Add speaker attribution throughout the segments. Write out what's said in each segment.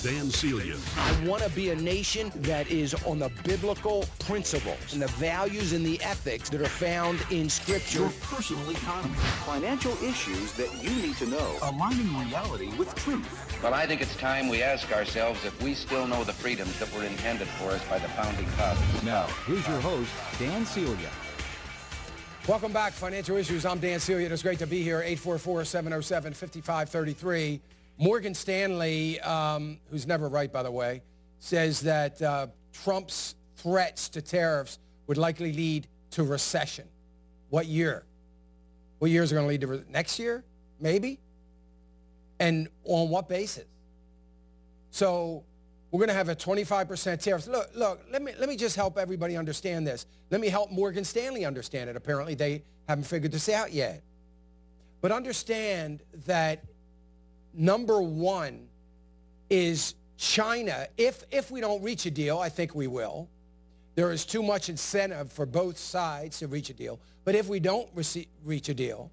Speaker 1: Dan Celia.
Speaker 2: I want to be a nation that is on the biblical principles and the values and the ethics that are found in Scripture.
Speaker 3: Your personal economy. Financial issues that you need to know. Aligning reality with truth.
Speaker 4: Well, I think it's time we ask ourselves if we still know the freedoms that were intended for us by the founding fathers.
Speaker 3: Now, here's your host, Dan Celia.
Speaker 5: Welcome back, Financial Issues. I'm Dan Celia. It's great to be here. 844-707-5533. Morgan Stanley, who's never right, by the way, says that Trump's threats to tariffs would likely lead to recession. What year? What years are going to lead to next year? Maybe? And on what basis? So we're going to have a 25% tariff. Look, let me just help everybody understand this. Let me help Morgan Stanley understand it. Apparently, they haven't figured this out yet. But understand that number one is China. If we don't reach a deal, I think we will. There is too much incentive for both sides to reach a deal. But if we don't reach a deal,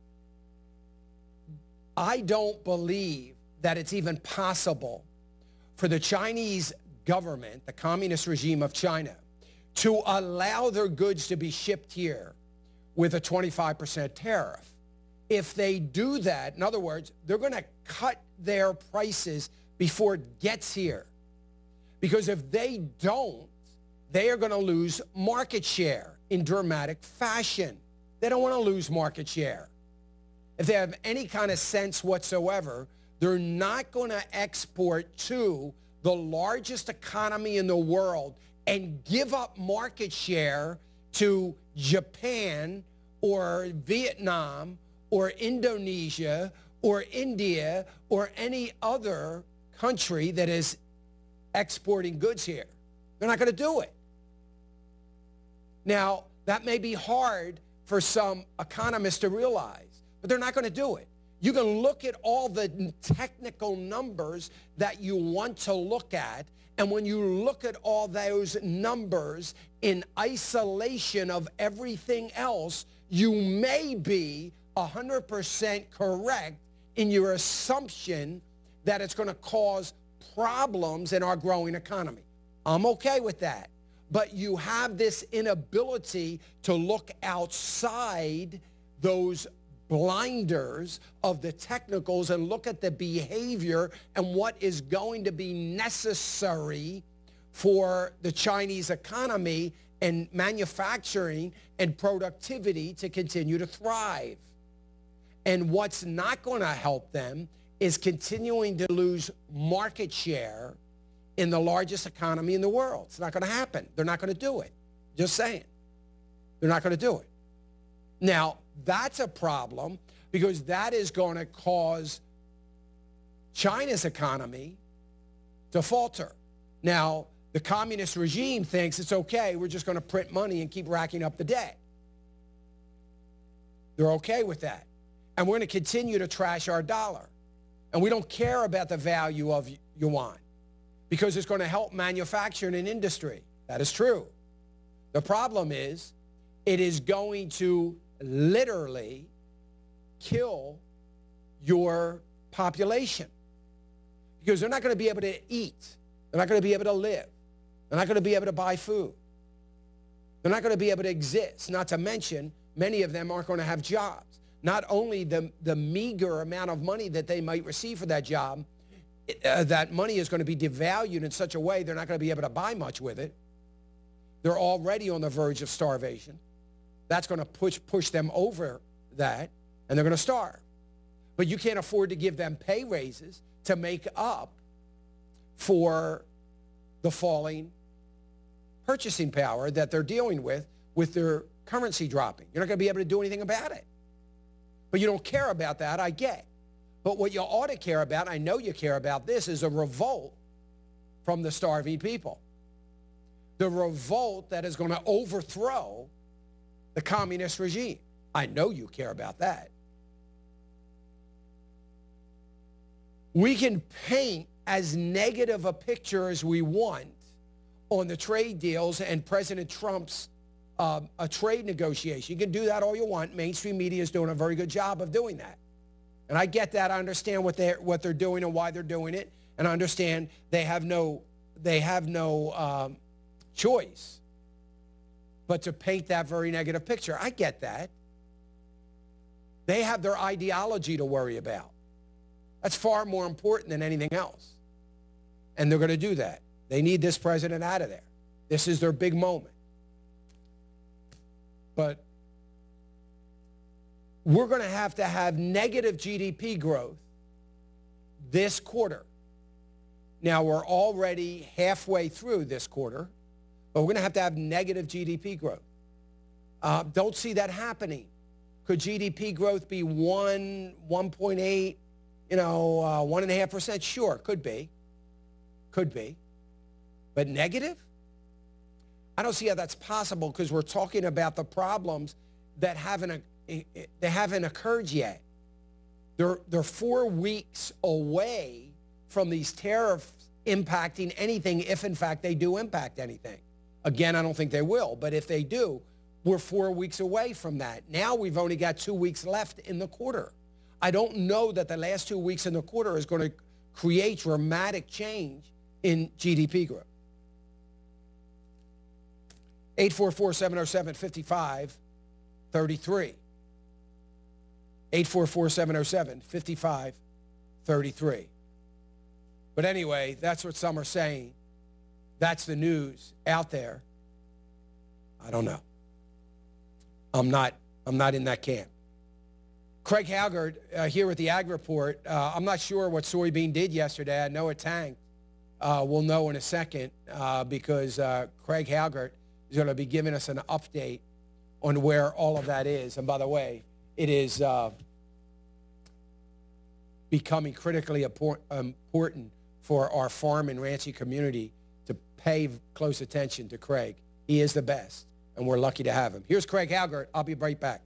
Speaker 5: I don't believe that it's even possible for the Chinese government, the communist regime of China, to allow their goods to be shipped here with a 25% tariff. If they do that, in other words, they're going to cut their prices before it gets here. Because if they don't, they are going to lose market share in dramatic fashion. They don't want to lose market share. If they have any kind of sense whatsoever, they're not going to export to the largest economy in the world and give up market share to Japan or Vietnam or Indonesia or India or any other country that is exporting goods here. They're not going to do it. Now, that may be hard for some economists to realize, but they're not going to do it. You can look at all the technical numbers that you want to look at, and when you look at all those numbers in isolation of everything else, you may be 100% correct in your assumption that it's going to cause problems in our growing economy. I'm okay with that. But you have this inability to look outside those blinders of the technicals and look at the behavior and what is going to be necessary for the Chinese economy and manufacturing and productivity to continue to thrive. And what's not going to help them is continuing to lose market share in the largest economy in the world. It's not going to happen. They're not going to do it. Just saying. They're not going to do it. Now, that's a problem because that is going to cause China's economy to falter. Now, the communist regime thinks it's okay. We're just going to print money and keep racking up the debt. They're okay with that. And we're going to continue to trash our dollar. And we don't care about the value of yuan because it's going to help manufacturing and industry. That is true. The problem is it is going to literally kill your population because they're not going to be able to eat. They're not going to be able to live. They're not going to be able to buy food. They're not going to be able to exist, not to mention many of them aren't going to have jobs. Not only the meager amount of money that they might receive for that job, that money is going to be devalued in such a way they're not going to be able to buy much with it. They're already on the verge of starvation. That's going to push them over that, and they're going to starve. But you can't afford to give them pay raises to make up for the falling purchasing power that they're dealing with their currency dropping. You're not going to be able to do anything about it. But you don't care about that, I get. But what you ought to care about, I know you care about this, is a revolt from the starving people. The revolt that is going to overthrow the communist regime. I know you care about that. We can paint as negative a picture as we want on the trade deals and President Trump's a trade negotiation. You can do that all you want. Mainstream media is doing a very good job of doing that. And I get that. I understand what they're doing and why they're doing it. And I understand they have no choice but to paint that very negative picture. I get that. They have their ideology to worry about. That's far more important than anything else. And they're going to do that. They need this president out of there. This is their big moment. But we're going to have negative GDP growth this quarter. Now, we're already halfway through this quarter, but we're going to have negative GDP growth. Don't see that happening. Could GDP growth be 1.8, 1.5%? Sure, could be. Could be. But negative? I don't see how that's possible because we're talking about the problems that haven't occurred yet. They're 4 weeks away from these tariffs impacting anything, if in fact they do impact anything. Again, I don't think they will, but if they do, we're 4 weeks away from that. Now we've only got 2 weeks left in the quarter. I don't know that the last 2 weeks in the quarter is going to create dramatic change in GDP growth. 844-707-5533. 844-707-5533. But anyway, that's what some are saying. That's the news out there. I don't know. I'm not in that camp. Craig Halgert here at the Ag Report. I'm not sure what soybean did yesterday. I know it tanked. We'll know in a second because Craig Halgert is going to be giving us an update on where all of that is. And by the way, it is becoming critically important for our farm and ranching community to pay close attention to Craig. He is the best, and we're lucky to have him. Here's Craig Halgert. I'll be right back.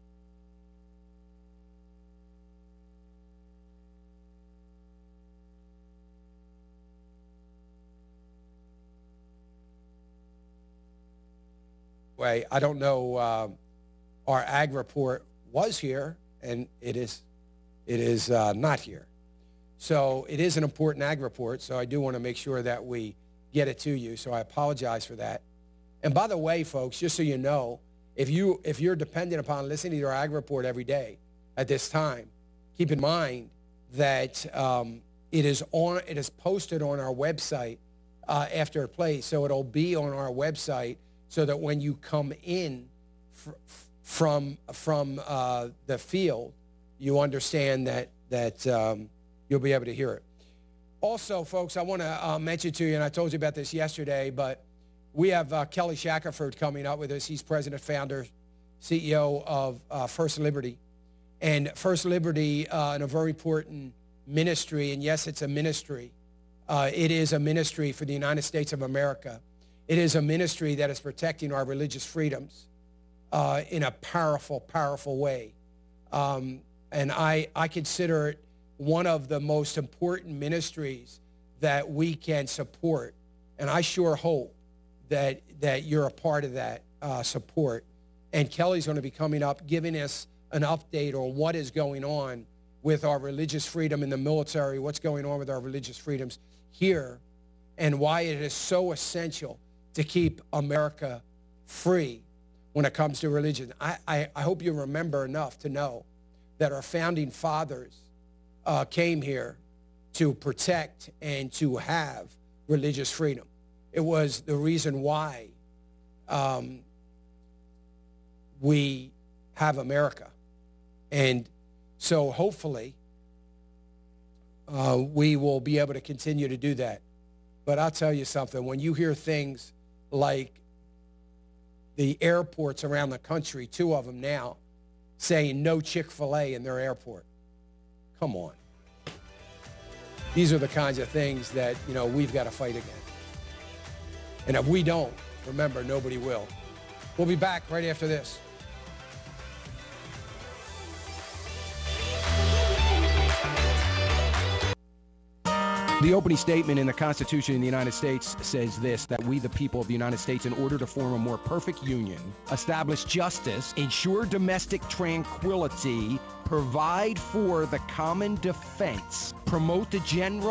Speaker 5: I don't know. Our Ag Report was here, and it is not here. So it is an important Ag Report, so I do want to make sure that we get it to you, so I apologize for that. And by the way, folks, just so you know, if you're dependent upon listening to our Ag Report every day at this time, keep in mind that it is posted on our website after it plays, so it'll be on our website so that when you come in from the field, you understand that you'll be able to hear it. Also, folks, I want to mention to you, and I told you about this yesterday, but we have Kelly Shackelford coming up with us. He's president, founder, CEO of First Liberty. And First Liberty, in a very important ministry, and yes, it's a ministry. It is a ministry for the United States of America. It is a ministry that is protecting our religious freedoms in a powerful, powerful way. And I consider it one of the most important ministries that we can support. And I sure hope that you're a part of that support. And Kelly's going to be coming up giving us an update on what is going on with our religious freedom in the military, what's going on with our religious freedoms here, and why it is so essential to keep America free when it comes to religion. I hope you remember enough to know that our founding fathers came here to protect and to have religious freedom. It was the reason why we have America. And so hopefully we will be able to continue to do that. But I'll tell you something, when you hear things like the airports around the country, 2 of them now, saying no Chick-fil-A in their airport, come on. These are the kinds of things that, we've got to fight against. And if we don't, remember, nobody will. We'll be back right after this.
Speaker 2: The opening statement in the Constitution of the United States says this, that we, the people of the United States, in order to form a more perfect union, establish justice, ensure domestic tranquility, provide for the common defense, promote the general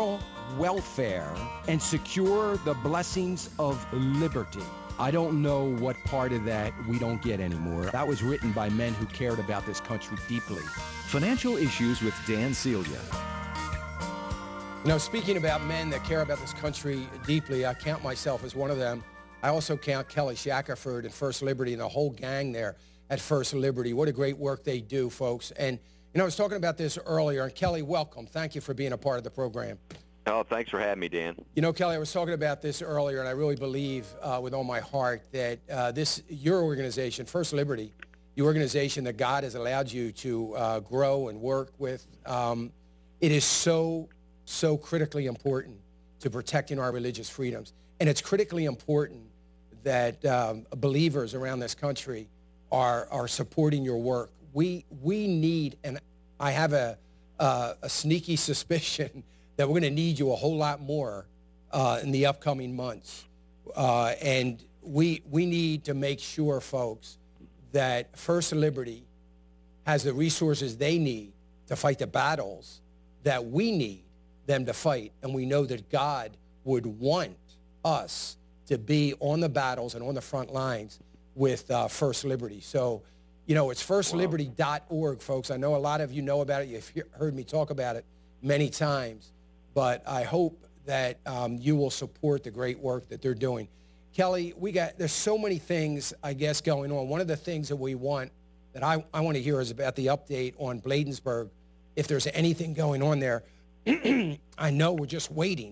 Speaker 2: welfare and secure the blessings of liberty. I don't know what part of that we don't get anymore. That was written by men who cared about this country deeply.
Speaker 3: Financial Issues with Dan Celia.
Speaker 5: You know, speaking about men that care about this country deeply, I count myself as one of them. I also count Kelly Shackelford and First Liberty and the whole gang there at First Liberty. What a great work they do, folks. And, you know, I was talking about this earlier. And, Kelly, welcome. Thank you for being a part of the program.
Speaker 1: Oh, thanks for having me, Dan.
Speaker 5: You know, Kelly, I was talking about this earlier, and I really believe with all my heart that your organization, First Liberty, the organization that God has allowed you to grow and work with, it is so critically important to protecting our religious freedoms. And it's critically important that believers around this country are supporting your work. We need, and I have a sneaky suspicion that we're going to need you a whole lot more in the upcoming months. And we need to make sure, folks, that First Liberty has the resources they need to fight the battles that we need them to fight. And we know that God would want us to be on the battles and on the front lines with First Liberty. So, you know, it's firstliberty.org, folks. I know a lot of you know about it. You've heard me talk about it many times. But I hope that you will support the great work that they're doing. Kelly, there's so many things, I guess, going on. One of the things that we want, that I want to hear is about the update on Bladensburg, if there's anything going on there. I know we're just waiting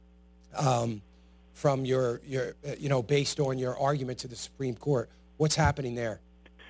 Speaker 5: from your based on your argument to the Supreme Court. What's happening there?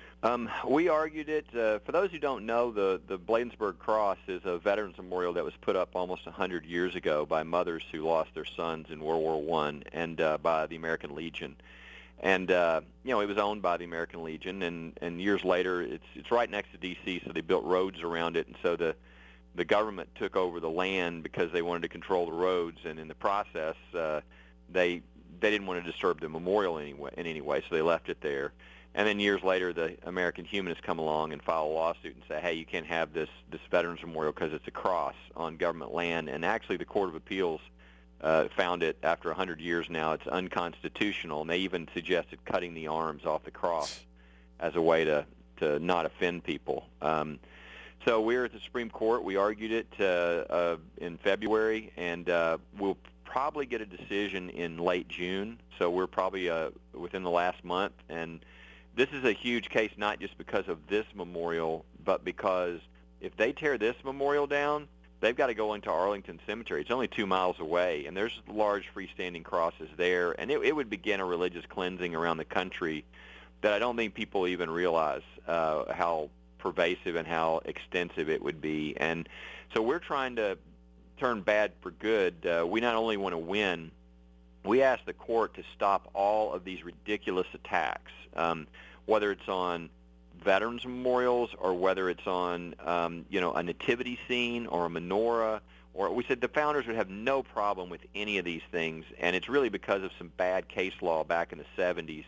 Speaker 1: We argued it. For those who don't know, the Bladensburg Cross is a veterans memorial that was put up almost 100 years ago by mothers who lost their sons in World War I and by the American Legion. And, it was owned by the American Legion, and years later, it's right next to D.C., so they built roads around it, and so the government took over the land because they wanted to control the roads, and in the process, they didn't want to disturb the memorial in any way, so they left it there. And then years later, the American humanists come along and file a lawsuit and say, hey, you can't have this Veterans Memorial because it's a cross on government land. And actually, the Court of Appeals found it after 100 years now. It's unconstitutional, and they even suggested cutting the arms off the cross as a way to not offend people. So we're at the Supreme Court. We argued it in February, and we'll probably get a decision in late June. So we're probably within the last month. And this is a huge case, not just because of this memorial, but because if they tear this memorial down, they've got to go into Arlington Cemetery. It's only 2 miles away, and there's large freestanding crosses there, and it would begin a religious cleansing around the country that I don't think people even realize how pervasive and how extensive it would be. And so we're trying to turn bad for good. We not only want to win, we ask the court to stop all of these ridiculous attacks, whether it's on veterans memorials or whether it's on, a nativity scene or a menorah. Or we said the founders would have no problem with any of these things, and it's really because of some bad case law back in the 70s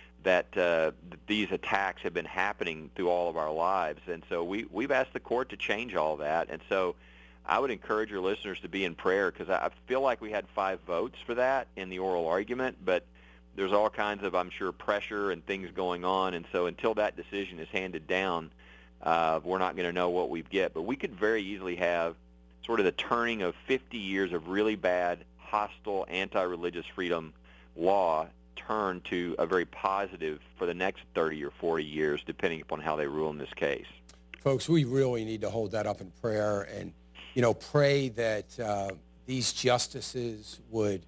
Speaker 1: that these attacks have been happening through all of our lives. And so we've asked the court to change all that. And so I would encourage your listeners to be in prayer, because I feel like we had 5 votes for that in the oral argument, but there's all kinds of, I'm sure, pressure and things going on. And so until that decision is handed down, we're not going to know what we get. But we could very easily have sort of the turning of 50 years of really bad, hostile, anti-religious freedom law turn to a very positive for the next 30 or 40 years, depending upon how they rule in this case.
Speaker 5: Folks, we really need to hold that up in prayer and, pray that these justices would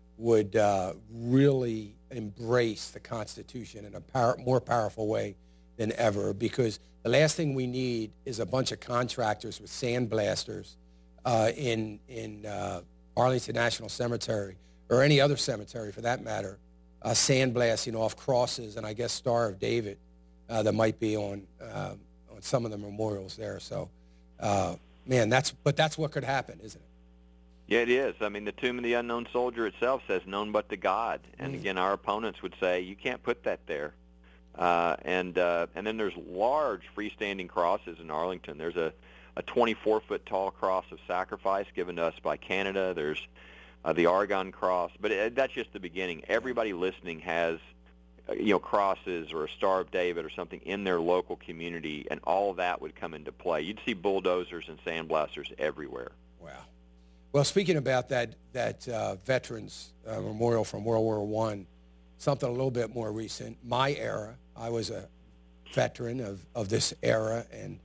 Speaker 5: really embrace the Constitution in a more powerful way than ever, because the last thing we need is a bunch of contractors with sandblasters in Arlington National Cemetery, or any other cemetery for that matter, sandblasting off crosses and I guess Star of David that might be on some of the memorials there. So, that's what could happen, isn't it?
Speaker 1: Yeah, it is. I mean, the Tomb of the Unknown Soldier itself says known but to God. And again, our opponents would say you can't put that there. And then there's large freestanding crosses in Arlington. There's a a 24-foot tall cross of sacrifice given to us by Canada. There's the Argonne Cross, but that's just the beginning. Everybody listening has, crosses or a Star of David or something in their local community, and all of that would come into play. You'd see bulldozers and sandblasters everywhere.
Speaker 5: Wow. Well, speaking about that Veterans Memorial from World War I, something a little bit more recent, my era, I was a veteran of this era, and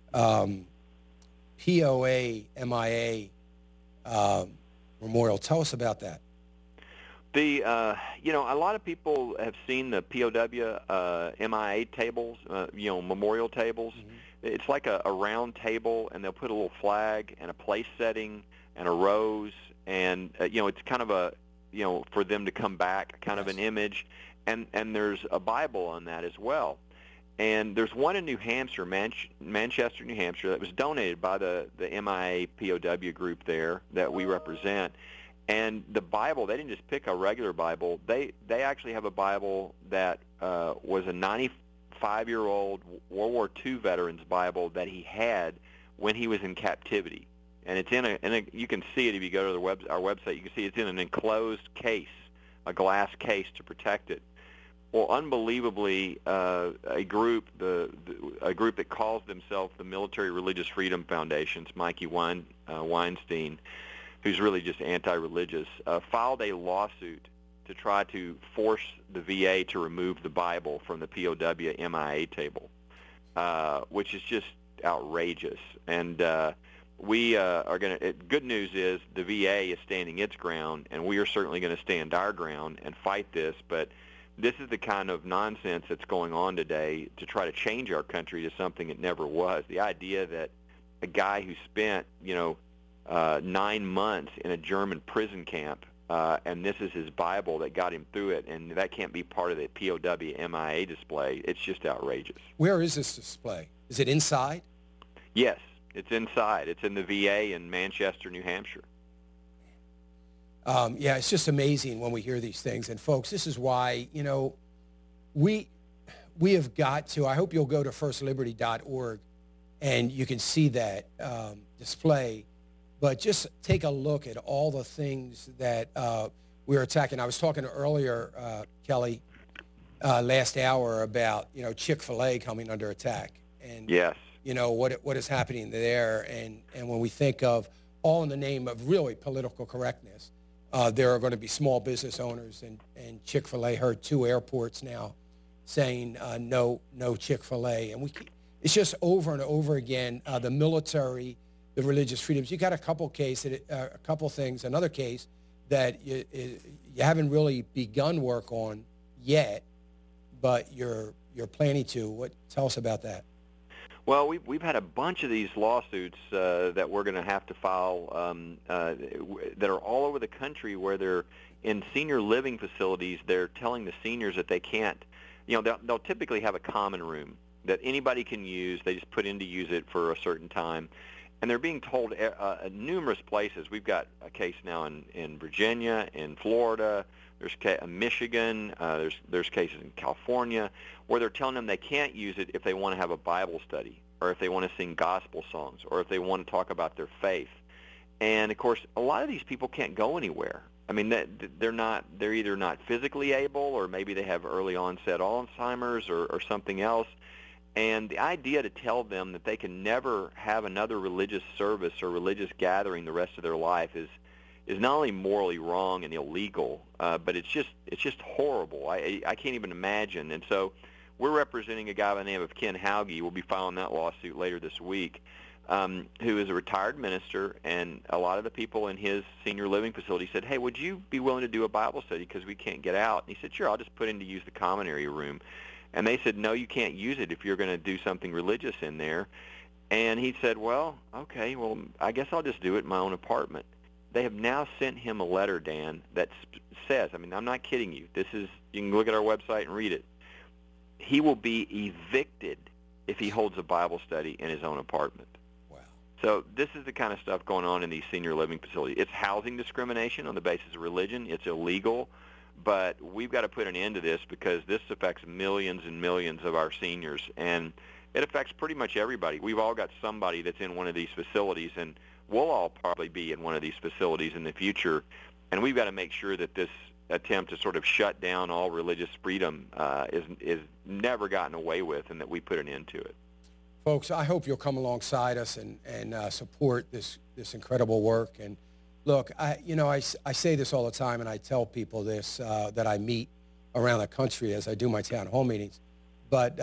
Speaker 5: POA MIA Memorial. Tell us about that.
Speaker 1: A lot of people have seen the POW MIA tables, memorial tables. Mm-hmm. It's like a round table, and they'll put a little flag and a place setting and a rose, and it's kind of a, for them to come back, kind of an image, and there's a Bible on that as well. And there's one in New Hampshire, Manchester, New Hampshire, that was donated by the MIA POW group there that we represent. And the Bible, they didn't just pick a regular Bible. They actually have a Bible that was a 95-year-old World War II veteran's Bible that he had when he was in captivity. And it's in a you can see it if you go to our website. You can see it's in an enclosed case, a glass case to protect it. Well, unbelievably, a group that calls themselves the Military Religious Freedom Foundations, Mikey Weinstein, who's really just anti-religious, filed a lawsuit to try to force the VA to remove the Bible from the POW MIA table, which is just outrageous. And we are going to. Good news is the VA is standing its ground, and we are certainly going to stand our ground and fight this. But this is the kind of nonsense that's going on today to try to change our country to something it never was. The idea that a guy who spent, 9 months in a German prison camp, and this is his Bible that got him through it, and that can't be part of the POW MIA display. It's just outrageous.
Speaker 5: Where is this display? Is it inside?
Speaker 1: Yes, it's inside. It's in the VA in Manchester, New Hampshire.
Speaker 5: It's just amazing when we hear these things. And, folks, this is why, we have got to, I hope you'll go to firstliberty.org and you can see that display. But just take a look at all the things that we're attacking. I was talking earlier, Kelly, last hour about, Chick-fil-A coming under attack. And,
Speaker 1: yes.
Speaker 5: What is happening there. And when we think of all in the name of really political correctness, there are going to be small business owners, and Chick-fil-A heard 2 airports now saying no Chick-fil-A. And it's just over and over again, the military, the religious freedoms. You got a couple things, another case that you haven't really begun work on yet, but you're planning to. Tell us about that.
Speaker 1: Well, we've had a bunch of these lawsuits that we're going to have to file that are all over the country, where they're in senior living facilities. They're telling the seniors that they can't, they'll typically have a common room that anybody can use. They just put in to use it for a certain time. And they're being told numerous places. We've got a case now in Virginia, in Florida, there's Michigan, there's cases in California, where they're telling them they can't use it if they want to have a Bible study, or if they want to sing gospel songs, or if they want to talk about their faith. And, of course, a lot of these people can't go anywhere. I mean, they're either not physically able, or maybe they have early onset Alzheimer's or something else. And the idea to tell them that they can never have another religious service or religious gathering the rest of their life is not only morally wrong and illegal, but it's just horrible. I can't even imagine. And so we're representing a guy by the name of Ken Hauge. We'll be filing that lawsuit later this week, who is a retired minister, and a lot of the people in his senior living facility said, hey, would you be willing to do a Bible study because we can't get out? And he said, sure, I'll just put in to use the common area room. And they said, no, you can't use it if you're going to do something religious in there. And he said, well, okay, well, I guess I'll just do it in my own apartment. They have now sent him a letter, Dan, that says, I mean, I'm not kidding you. You can look at our website and read it. He will be evicted if he holds a Bible study in his own apartment.
Speaker 5: Wow.
Speaker 1: So this is the kind of stuff going on in these senior living facilities. It's housing discrimination on the basis of religion. It's illegal. But we've got to put an end to this, because this affects millions and millions of our seniors. And it affects pretty much everybody. We've all got somebody that's in one of these facilities, and we'll all probably be in one of these facilities in the future. And we've got to make sure that this attempt to sort of shut down all religious freedom is never gotten away with, and that we put an end to it.
Speaker 5: Folks, I hope you'll come alongside us and support this incredible work. And look, I say this all the time, and I tell people this that I meet around the country as I do my town hall meetings. But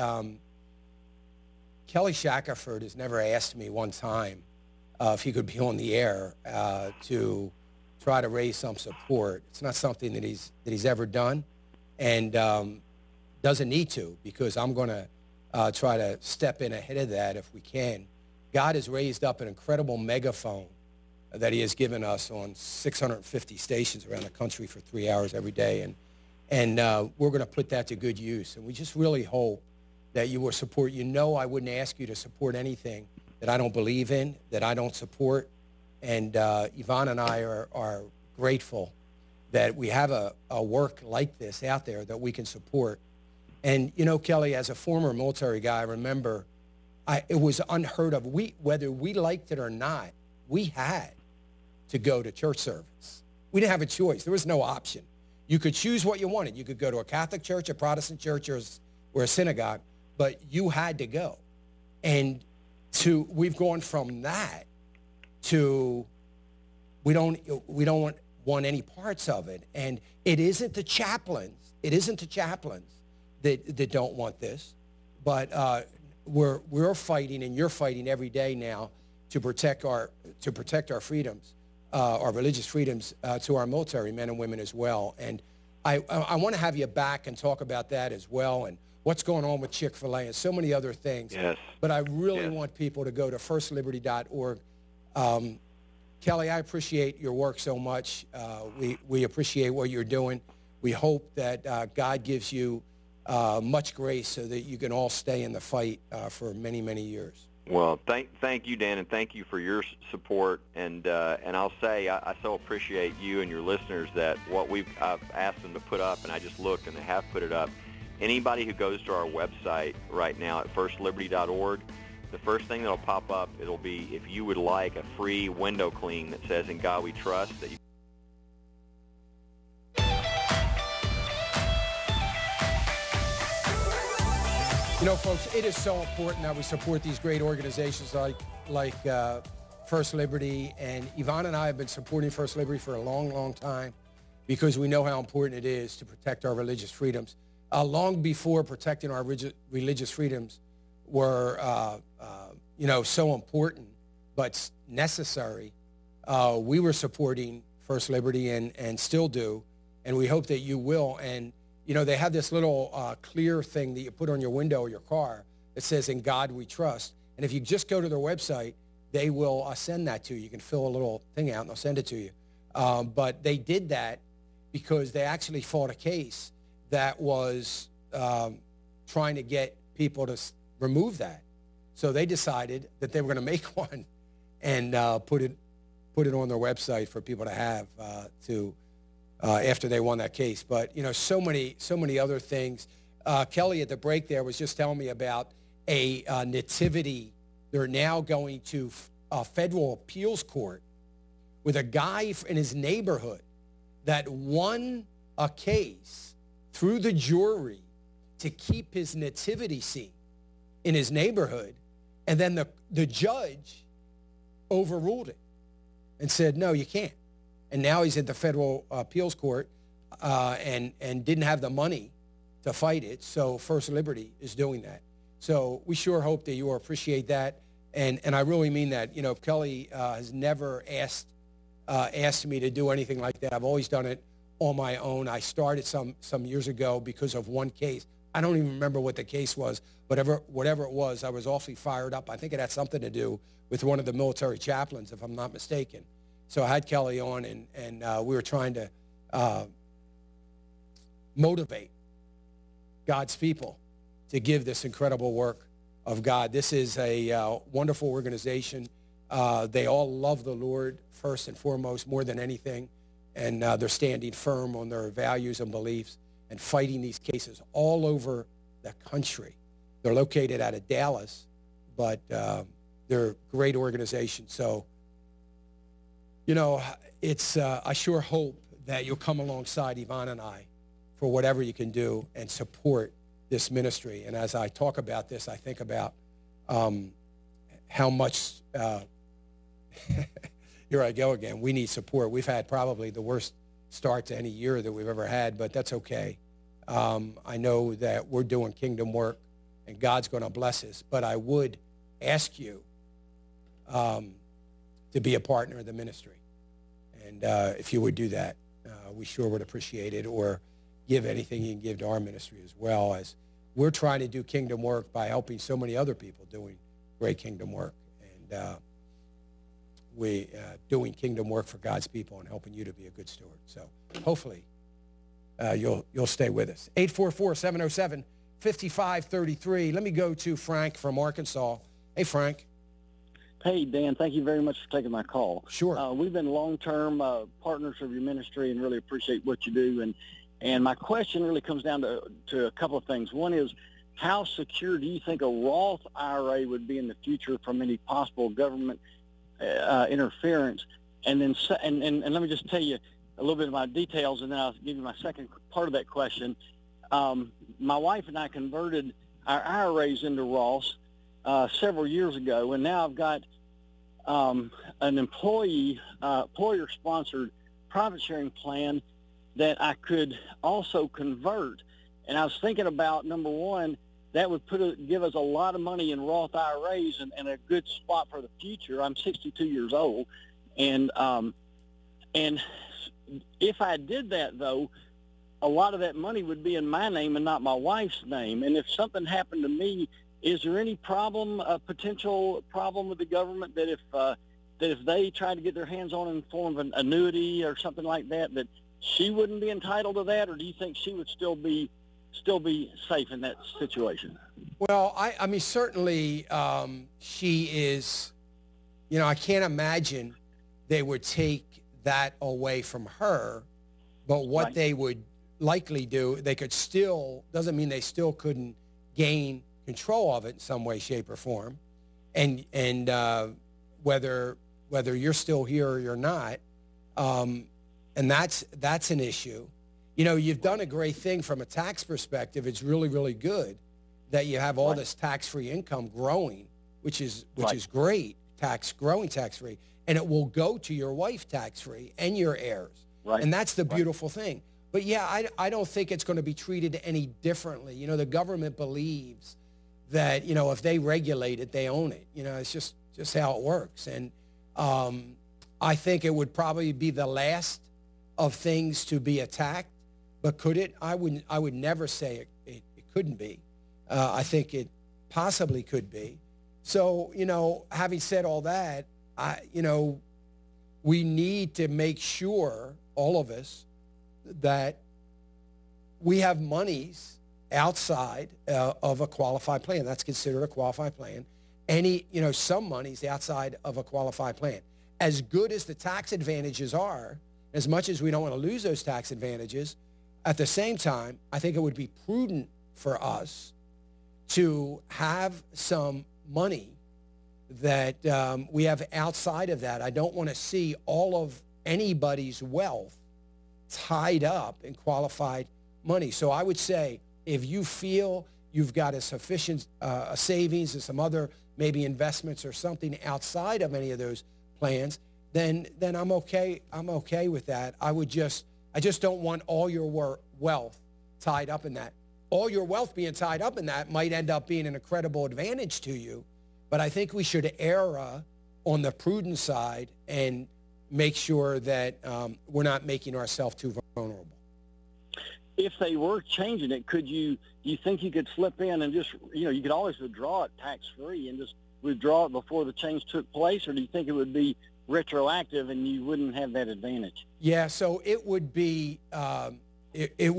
Speaker 5: Kelly Shackelford has never asked me one time if he could be on the air to try to raise some support. It's not something that he's ever done, and doesn't need to, because I'm going to try to step in ahead of that if we can. God has raised up an incredible megaphone that he has given us on 650 stations around the country for 3 hours every day, and we're going to put that to good use. And we just really hope that you will support. You know, I wouldn't ask you to support anything that I don't believe in, that I don't support. And Yvonne and I are grateful that we have a work like this out there that we can support. And, you know, Kelly, as a former military guy, I remember it was unheard of. Whether we liked it or not, we had to go to church service. We didn't have a choice. There was no option. You could choose what you wanted. You could go to a Catholic church, a Protestant church, or a synagogue, but you had to go. And we've gone from that to we don't want any parts of it. And it isn't the chaplains that don't want this, but we're fighting, and you're fighting every day now to protect our freedoms, our religious freedoms, to our military men and women as well. And I want to have you back and talk about that as well, and what's going on with Chick-fil-A and so many other things.
Speaker 1: Yes.
Speaker 5: But I really want people to go to firstliberty.org. Kelly, I appreciate your work so much. We appreciate what you're doing. We hope that God gives you much grace so that you can all stay in the fight for many, many years.
Speaker 1: Well, thank you, Dan, and thank you for your support. And I'll say I so appreciate you and your listeners that what I've asked them to put up, and I just looked and they have put it up. Anybody who goes to our website right now at firstliberty.org, the first thing that'll pop up, it'll be if you would like a free window clean that says "In God We Trust." That you
Speaker 5: You know, folks, it is so important that we support these great organizations like First Liberty. And Yvonne and I have been supporting First Liberty for a long, long time because we know how important it is to protect our religious freedoms. Long before protecting our religious freedoms were, so important but necessary, we were supporting First Liberty and still do, and we hope that you will. And you know, they have this little clear thing that you put on your window of your car that says, "In God We Trust." And if you just go to their website, they will send that to you. You can fill a little thing out and they'll send it to you. But they did that because they actually fought a case that was trying to get people to remove that. So they decided that they were going to make one and put it on their website for people to have after they won that case. But, you know, so many other things. Kelly at the break there was just telling me about a nativity. They're now going to a federal appeals court with a guy in his neighborhood that won a case through the jury to keep his nativity scene in his neighborhood. And then the judge overruled it and said, no, you can't. And now he's at the federal appeals court and didn't have the money to fight it. So First Liberty is doing that. So we sure hope that you will appreciate that. And I really mean that. You know, Kelly has never asked me to do anything like that. I've always done it on my own. I started some years ago because of one case. I don't even remember what the case was, but whatever it was, I was awfully fired up. I think it had something to do with one of the military chaplains, if I'm not mistaken. So I had Kelly on, and we were trying to motivate God's people to give this incredible work of God. This is a wonderful organization. They all love the Lord first and foremost, more than anything, and they're standing firm on their values and beliefs and fighting these cases all over the country. They're located out of Dallas, but they're a great organization. So, you know, it's I sure hope that you'll come alongside Yvonne and I for whatever you can do and support this ministry. And as I talk about this, I think about how much, here I go again, we need support. We've had probably the worst start to any year that we've ever had, but that's okay. I know that we're doing kingdom work, and God's going to bless us. But I would ask you to be a partner of the ministry. And if you would do that, we sure would appreciate it, or give anything you can give to our ministry as well, as we're trying to do kingdom work by helping so many other people doing great kingdom work. And we doing kingdom work for God's people and helping you to be a good steward. So hopefully you'll stay with us. 844-707-5533. Let me go to Frank from Arkansas. Hey, Frank.
Speaker 6: Hey, Dan, thank you very much for taking my call.
Speaker 5: Sure.
Speaker 6: We've been long-term partners of your ministry and really appreciate what you do. And my question really comes down to a couple of things. One is, how secure do you think a Roth IRA would be in the future from any possible government interference? And then, and let me just tell you a little bit of my details, and then I'll give you my second part of that question. My wife and I converted our IRAs into Roths several years ago, and now I've got an employer-sponsored profit sharing plan that I could also convert. And I was thinking about, number one, that would give us a lot of money in Roth IRAs and a good spot for the future. I'm 62 years old, and if I did that, though, a lot of that money would be in my name and not my wife's name. And if something happened to me, is there any potential problem with the government that if they try to get their hands on it in the form of an annuity or something like that, that she wouldn't be entitled to that, or do you think she would still be safe in that situation?
Speaker 5: Well, I mean, certainly she is, you know, I can't imagine they would take that away from her, but what
Speaker 6: Right.
Speaker 5: they would likely do, they could still, doesn't mean they still couldn't gain control of it in some way, shape, or form. And whether you're still here or you're not, and that's an issue. You know, you've done a great thing from a tax perspective. It's really, really good that you have all
Speaker 6: Right.
Speaker 5: this tax-free income growing, which is
Speaker 6: Right.
Speaker 5: great, growing tax-free, and it will go to your wife tax-free and your heirs.
Speaker 6: Right.
Speaker 5: And that's the
Speaker 6: Right.
Speaker 5: beautiful thing. But yeah, I don't think it's going to be treated any differently. You know, the government believes that, you know, if they regulate it, they own it. You know, it's just how it works. And I think it would probably be the last of things to be attacked. But could it? I would never say it couldn't be. I think it possibly could be. So, you know, having said all that, we need to make sure, all of us, that we have monies outside of a qualified plan. That's considered a qualified plan. Some monies outside of a qualified plan. As good as the tax advantages are, as much as we don't want to lose those tax advantages, at the same time, I think it would be prudent for us to have some money that we have outside of that. I don't want to see all of anybody's wealth tied up in qualified money. So I would say, if you feel you've got a sufficient savings and some other maybe investments or something outside of any of those plans, then I'm okay. I'm okay with that. I just don't want all your wealth tied up in that. All your wealth being tied up in that might end up being an incredible advantage to you, but I think we should err on the prudent side and make sure that we're not making ourselves too vulnerable.
Speaker 6: If they were changing it, do you think you could slip in and just, you could always withdraw it tax-free and just withdraw it before the change took place, or do you think it would be retroactive and you wouldn't have that advantage?
Speaker 5: Yeah, so it would be, it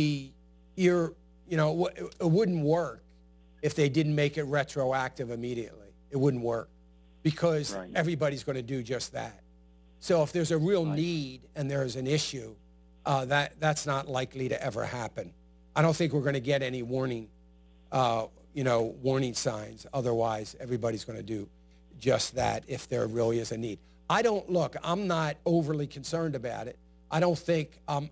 Speaker 5: wouldn't work if they didn't make it retroactive immediately. It wouldn't work because
Speaker 6: Right.
Speaker 5: everybody's going to do just that. So if there's a real
Speaker 6: Right.
Speaker 5: need and there's an issue, that's not likely to ever happen. I don't think we're going to get any warning, warning signs. Otherwise, everybody's going to do just that if there really is a need. I'm not overly concerned about it. I don't think I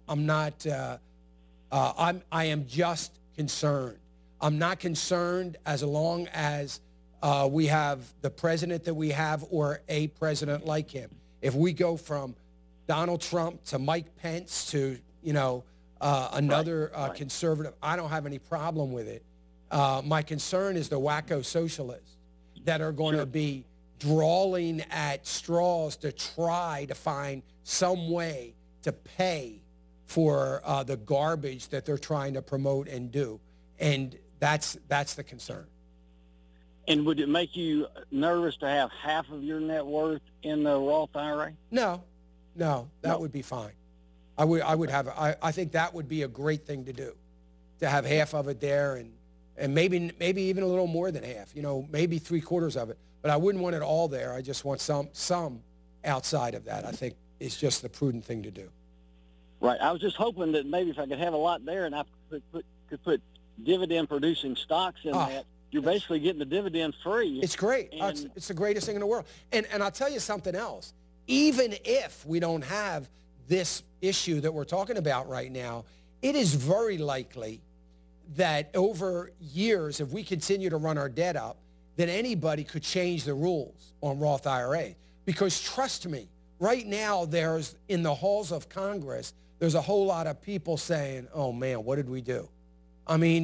Speaker 5: am just concerned. I'm not concerned as long as we have the president that we have or a president like him. If we go from Donald Trump to Mike Pence to, another conservative, I don't have any problem with it. My concern is the wacko socialists that are going to be drawing at straws to try to find some way to pay for the garbage that they're trying to promote and do. And that's the concern.
Speaker 6: And would it make you nervous to have half of your net worth in the Roth IRA?
Speaker 5: No, that would be fine. I think that would be a great thing to do, to have half of it there and maybe even a little more than half, maybe 3/4 of it. But I wouldn't want it all there. I just want some outside of that. I think is just the prudent thing to do.
Speaker 6: Right. I was just hoping that maybe if I could have a lot there and I could put dividend-producing stocks in that, you're basically getting the dividend free.
Speaker 5: It's great. It's the greatest thing in the world. And I'll tell you something else. Even if we don't have this issue that we're talking about right now, it is very likely that over years, if we continue to run our debt up, that anybody could change the rules on Roth IRA. Because trust me, right now there's, in the halls of Congress, there's a whole lot of people saying, oh man, what did we do? I mean,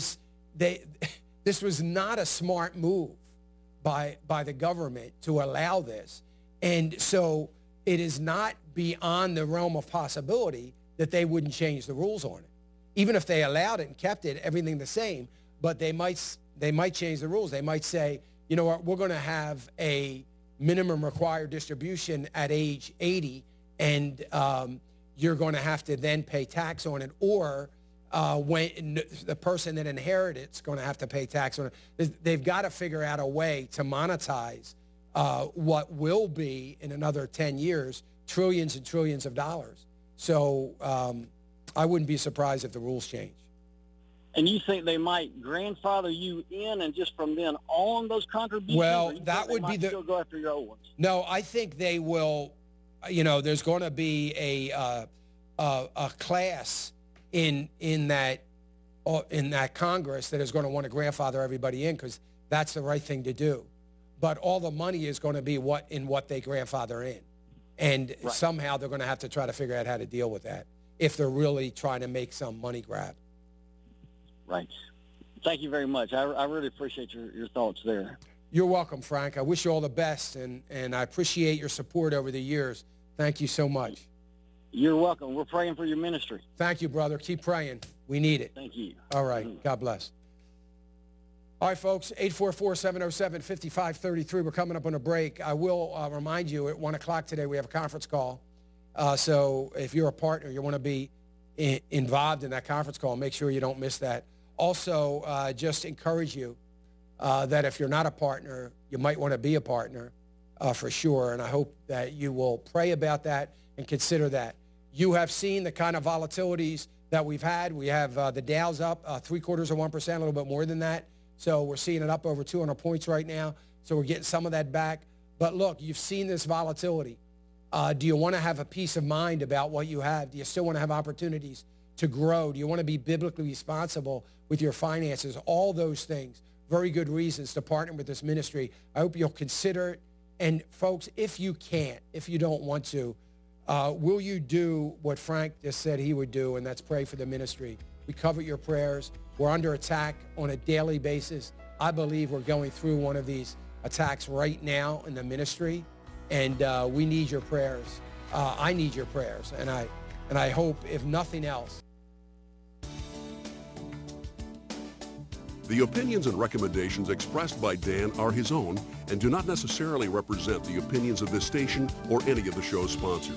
Speaker 5: this was not a smart move by the government to allow this. And so it is not beyond the realm of possibility that they wouldn't change the rules on it. Even if they allowed it and kept it, everything the same, but they might change the rules. They might say, you know what, we're going to have a minimum required distribution at age 80, and you're going to have to then pay tax on it, or when the person that inherited it's going to have to pay tax on it. They've got to figure out a way to monetize what will be, in another 10 years, trillions and trillions of dollars. So I wouldn't be surprised if the rules change.
Speaker 6: And you think they might grandfather you in, and just from then on those contributions?
Speaker 5: Well, that would be
Speaker 6: still go after your old ones?
Speaker 5: No, I think they will. There's going to be a class in that Congress that is going to want to grandfather everybody in, because that's the right thing to do. But all the money is going to be what they grandfather in, and somehow they're going to have to try to figure out how to deal with that if they're really trying to make some money grab.
Speaker 6: Right. Thank you very much. I really appreciate your thoughts there.
Speaker 5: You're welcome, Frank. I wish you all the best, and I appreciate your support over the years. Thank you so much.
Speaker 6: You're welcome. We're praying for your ministry.
Speaker 5: Thank you, brother. Keep praying. We need it.
Speaker 6: Thank you.
Speaker 5: All right. God bless. All right, folks, 844-707-5533. We're coming up on a break. I will remind you, at 1 o'clock today, we have a conference call. So if you're a partner, you want to be involved in that conference call, make sure you don't miss that. Also, just encourage you that if you're not a partner, you might want to be a partner for sure. And I hope that you will pray about that and consider that. You have seen the kind of volatilities that we've had. We have the Dow's up 0.75%, a little bit more than that. So we're seeing it up over 200 points right now. So we're getting some of that back. But look, you've seen this volatility. Do you want to have a peace of mind about what you have? Do you still want to have opportunities to grow? Do you want to be biblically responsible with your finances? All those things, very good reasons to partner with this ministry. I hope you'll consider it. And folks, if you can't, if you don't want to, will you do what Frank just said he would do, and that's pray for the ministry? We covet your prayers. We're under attack on a daily basis. I believe we're going through one of these attacks right now in the ministry, and we need your prayers. I need your prayers, and I hope, if nothing else.
Speaker 7: The opinions and recommendations expressed by Dan are his own and do not necessarily represent the opinions of this station or any of the show's sponsors.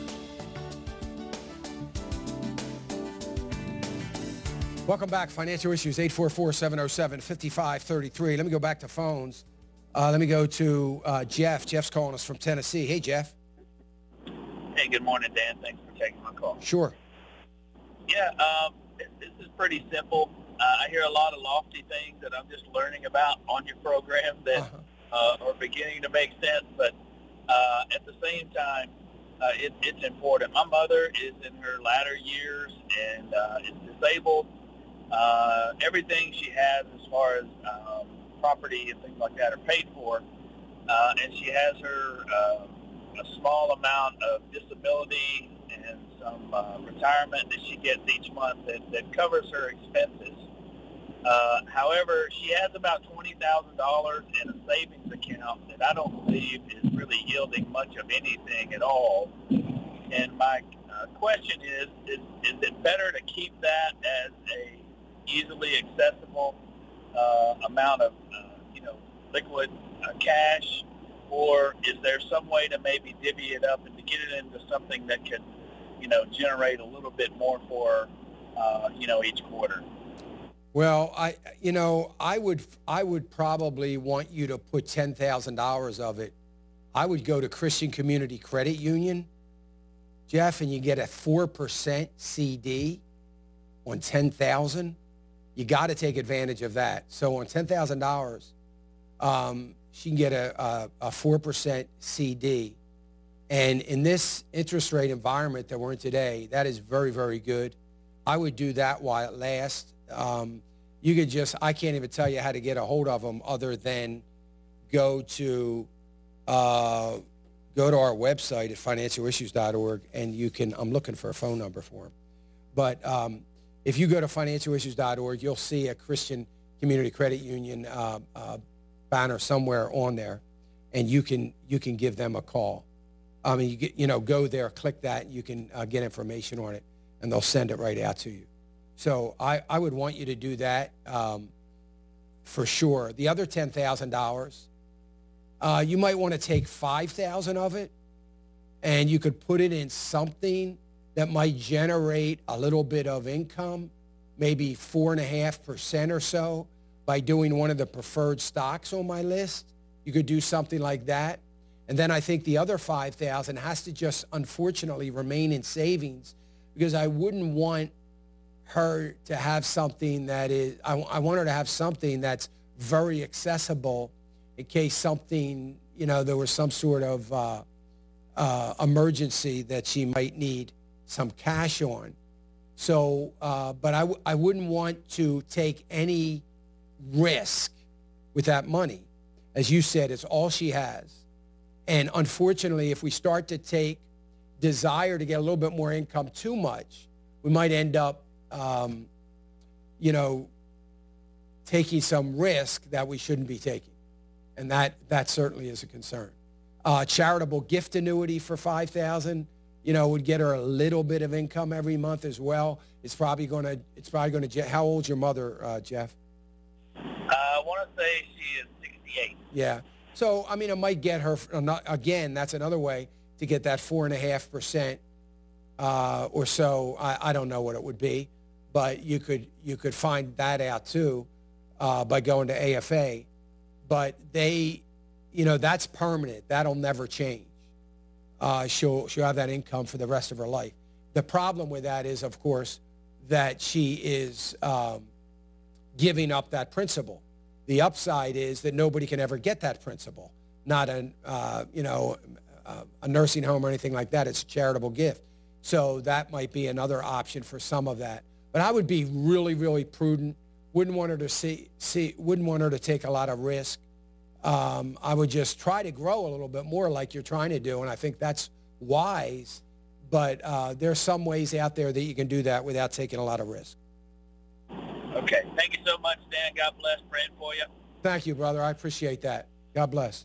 Speaker 5: Welcome back. Financial Issues, 844-707-5533. Let me go back to phones. Let me go to Jeff. Jeff's calling us from Tennessee. Hey, Jeff.
Speaker 8: Hey, good morning, Dan. Thanks for taking my call.
Speaker 5: Sure.
Speaker 8: Yeah, this is pretty simple. I hear a lot of lofty things that I'm just learning about on your program that are beginning to make sense, but at the same time, it's important. My mother is in her latter years and is disabled. Everything she has as far as property and things like that are paid for, and she has her a small amount of disability and some retirement that she gets each month that covers her expenses. However, she has about $20,000 in a savings account that I don't believe is really yielding much of anything at all. And my question is it better to keep that as a easily accessible amount of liquid cash, or is there some way to maybe divvy it up and to get it into something that could generate a little bit more for each quarter?
Speaker 5: Well, I would probably want you to put $10,000 of it. I would go to Christian Community Credit Union, Jeff, and you get a 4% CD on $10,000. You got to take advantage of that. So on $10,000, she can get a 4% CD. And in this interest rate environment that we're in today, that is very, very good. I would do that while it lasts. You could I can't even tell you how to get a hold of them other than go to our website at financialissues.org, and you can, I'm looking for a phone number for them. But if you go to financialissues.org, you'll see a Christian Community Credit Union banner somewhere on there, and you can give them a call. I mean, go there, click that, and you can get information on it, and they'll send it right out to you. So I would want you to do that for sure. The other $10,000, you might want to take $5,000 of it, and you could put it in something that might generate a little bit of income, maybe 4.5% or so, by doing one of the preferred stocks on my list. You could do something like that. And then I think the other $5,000 has to just unfortunately remain in savings, because I wouldn't want her to have something that is, I want her to have something that's very accessible in case something, there was some sort of emergency that she might need some cash on. So, but I wouldn't want to take any risk with that money. As you said, it's all she has. And unfortunately, if we start to take desire to get a little bit more income too much, we might end up, taking some risk that we shouldn't be taking. And that certainly is a concern. Charitable gift annuity for $5,000, would get her a little bit of income every month as well. It's probably going to, how old's your mother, Jeff?
Speaker 8: I want to say she is 68.
Speaker 5: Yeah. So, I mean, it might get her, again, that's another way to get that 4.5% or so. I don't know what it would be, but you could find that out too by going to AFA. But that's permanent. That'll never change. She'll have that income for the rest of her life. The problem with that is, of course, that she is giving up that principal. The upside is that nobody can ever get that principal. Not a nursing home or anything like that. It's a charitable gift. So that might be another option for some of that. But I would be really, really prudent. Wouldn't want her to take a lot of risk. I would just try to grow a little bit more like you're trying to do, and I think that's wise. But there's some ways out there that you can do that without taking a lot of risk.
Speaker 8: Okay. Thank you so much, Dan. God bless. Praying for you.
Speaker 5: Thank you, brother. I appreciate that. God bless.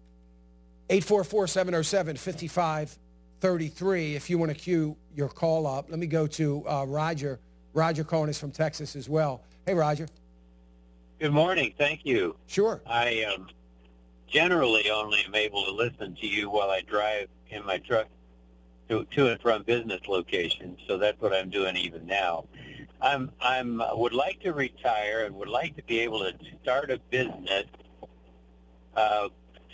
Speaker 5: 844-707-5533 if you want to queue your call up. Let me go to Roger. Roger calling us from Texas as well. Hey, Roger.
Speaker 9: Good morning. Thank you.
Speaker 5: Sure.
Speaker 9: I generally only am able to listen to you while I drive in my truck to and from business locations, so that's what I'm doing even now. Would like to retire and would like to be able to start a business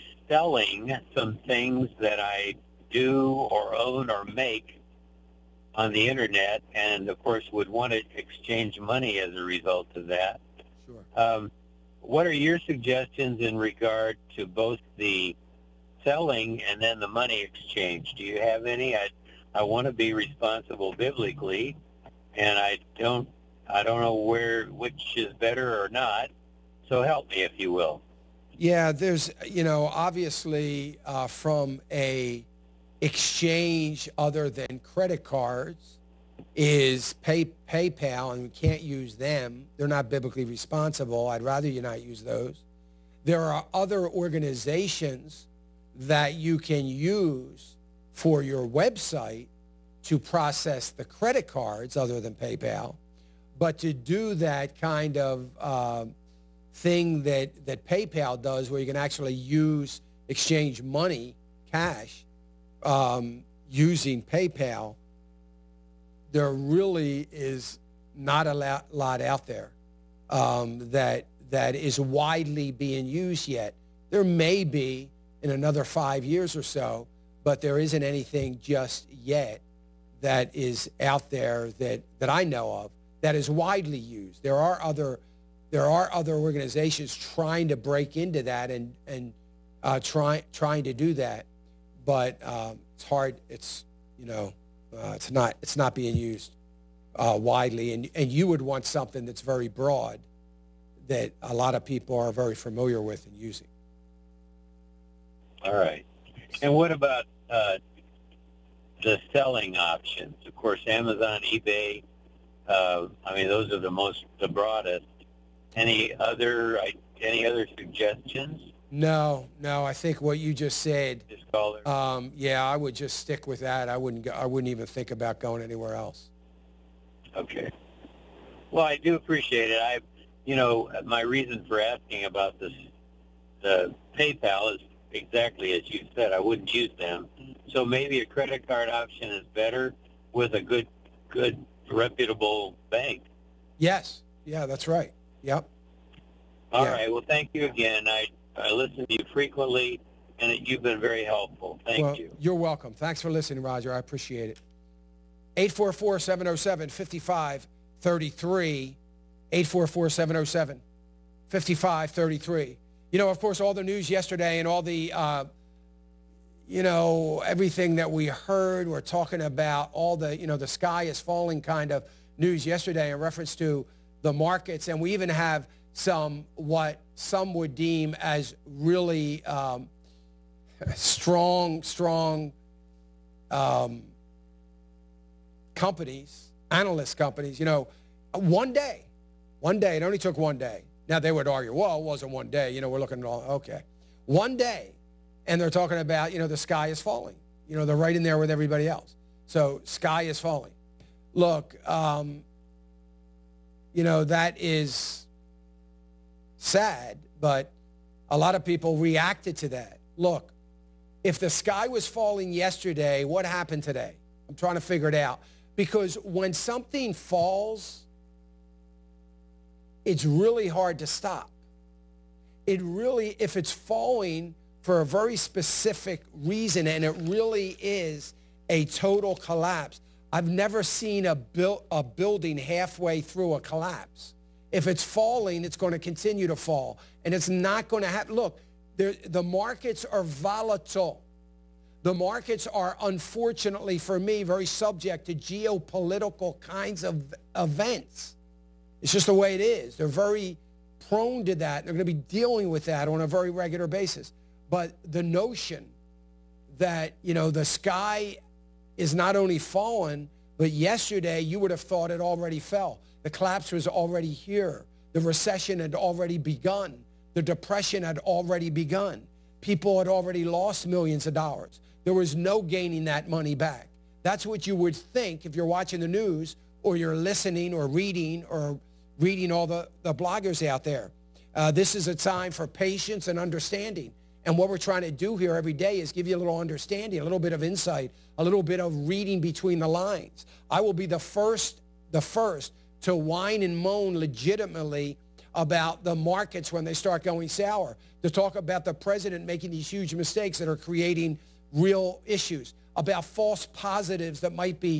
Speaker 9: selling some things that I do or own or make on the internet, and of course would want to exchange money as a result of that.
Speaker 5: Sure.
Speaker 9: What are your suggestions in regard to both the selling and then the money exchange? Do you have any? I want to be responsible biblically, and I don't know which is better or not. So help me, if you will.
Speaker 5: Yeah, there's, obviously from a exchange other than credit cards is PayPal, and we can't use them. They're not biblically responsible. I'd rather you not use those. There are other organizations that you can use for your website to process the credit cards other than PayPal. But to do that kind of thing that PayPal does, where you can actually exchange money, cash, using PayPal, there really is not a lot out there that is widely being used yet. There may be in another 5 years or so, but there isn't anything just yet that is out there that I know of that is widely used. There are other organizations trying to break into that and trying to do that, but it's hard. It's it's not being used widely, and you would want something that's very broad that a lot of people are very familiar with and using.
Speaker 9: All right. And what about the selling options? Of course, Amazon, eBay, those are the broadest. Any other suggestions?
Speaker 5: No. I think what you just said.
Speaker 9: Just call it.
Speaker 5: I would just stick with that. I wouldn't even think about going anywhere else.
Speaker 9: Okay. Well, I do appreciate it. My reason for asking about the PayPal is exactly as you said. I wouldn't use them. So maybe a credit card option is better with a good reputable bank.
Speaker 5: Yes. Yeah, that's right. Yep.
Speaker 9: All right. Well, thank you again. I listen to you frequently, and you've been very helpful. Thank you.
Speaker 5: You're welcome. Thanks for listening, Roger. I appreciate it. 844-707-5533. 844-707-5533. Of course, all the news yesterday and all the, everything that we heard, we're talking about all the, the sky is falling kind of news yesterday in reference to the markets. And we even have what some would deem as really strong companies, analyst companies, one day, it only took one day. Now, they would argue, well, it wasn't one day. We're looking at all, okay. One day, and they're talking about, the sky is falling. They're right in there with everybody else. So, sky is falling. Look, that is sad, but a lot of people reacted to that. Look, if the sky was falling yesterday, what happened today? I'm trying to figure it out. Because when something falls, it's really hard to stop. If it's falling for a very specific reason, and it really is a total collapse. I've never seen a building halfway through a collapse. If it's falling, it's going to continue to fall, and it's not going to happen. Look, the markets are volatile. The markets are, unfortunately for me, very subject to geopolitical kinds of events. It's just the way it is. They're very prone to that. They're going to be dealing with that on a very regular basis. But the notion that, the sky is not only fallen, but yesterday you would have thought it already fell. The collapse was already here. The recession had already begun. The depression had already begun. People had already lost millions of dollars. There was no gaining that money back. That's what you would think if you're watching the news or you're listening or reading all the bloggers out there. This is a time for patience and understanding. And what we're trying to do here every day is give you a little understanding, a little bit of insight, a little bit of reading between the lines. I will be the first to whine and moan legitimately about the markets when they start going sour, to talk about the president making these huge mistakes that are creating real issues, about false positives that might be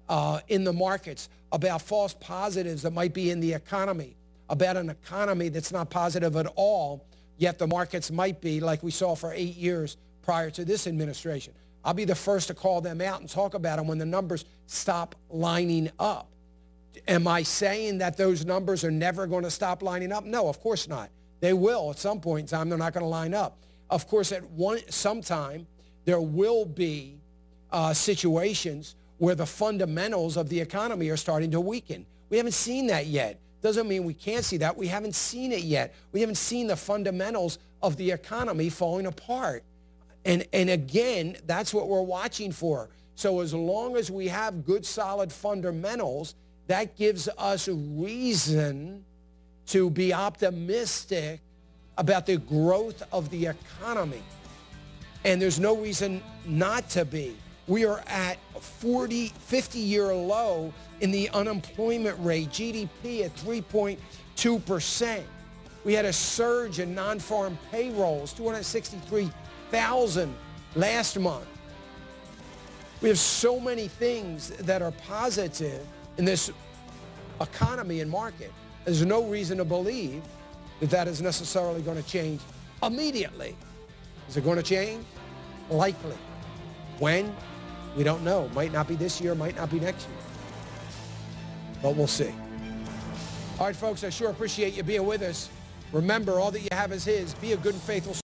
Speaker 5: in the markets, about false positives that might be in the economy, about an economy that's not positive at all, yet the markets might be, like we saw for 8 years prior to this administration. I'll be the first to call them out and talk about them when the numbers stop lining up. Am I saying that those numbers are never going to stop lining up? No, of course not. They will at some point in time. They're not going to line up. Of course, at some time, there will be situations where the fundamentals of the economy are starting to weaken. We haven't seen that yet. Doesn't mean we can't see that. We haven't seen it yet. We haven't seen the fundamentals of the economy falling apart. And again, that's what we're watching for. So as long as we have good, solid fundamentals, that gives us a reason to be optimistic about the growth of the economy. And there's no reason not to be. We are at 50-year low in the unemployment rate, GDP at 3.2%. We had a surge in non-farm payrolls, 263,000 last month. We have so many things that are positive in this economy and market. There's no reason to believe that that is necessarily going to change immediately. Is it going to change? Likely. When? We don't know. Might not be this year, might not be next year. But we'll see. All right, folks, I sure appreciate you being with us. Remember, all that you have is His. Be a good and faithful